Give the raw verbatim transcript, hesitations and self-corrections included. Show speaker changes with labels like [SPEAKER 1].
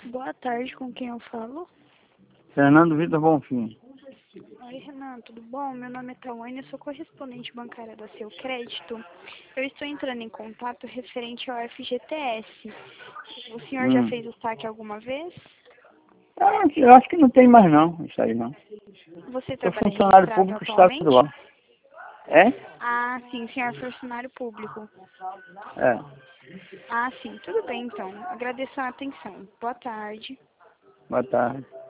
[SPEAKER 1] Boa tarde, com quem eu falo?
[SPEAKER 2] Fernando Vitor Bonfim.
[SPEAKER 1] Oi, Renan, tudo bom? Meu nome é Tawane, eu sou correspondente bancária da Seu Crédito. Eu estou entrando em contato referente ao F G T S. O senhor já
[SPEAKER 2] Hum.
[SPEAKER 1] fez o saque alguma vez?
[SPEAKER 2] Ah, eu acho que não tem mais não, isso aí não.
[SPEAKER 1] Você
[SPEAKER 2] Sou
[SPEAKER 1] trabalha
[SPEAKER 2] funcionário
[SPEAKER 1] registrado
[SPEAKER 2] público
[SPEAKER 1] atualmente?
[SPEAKER 2] estadual. É?
[SPEAKER 1] Ah, sim, o senhor é funcionário público.
[SPEAKER 2] É.
[SPEAKER 1] Ah, sim, tudo bem então. Agradeço a atenção. Boa tarde.
[SPEAKER 2] Boa tarde.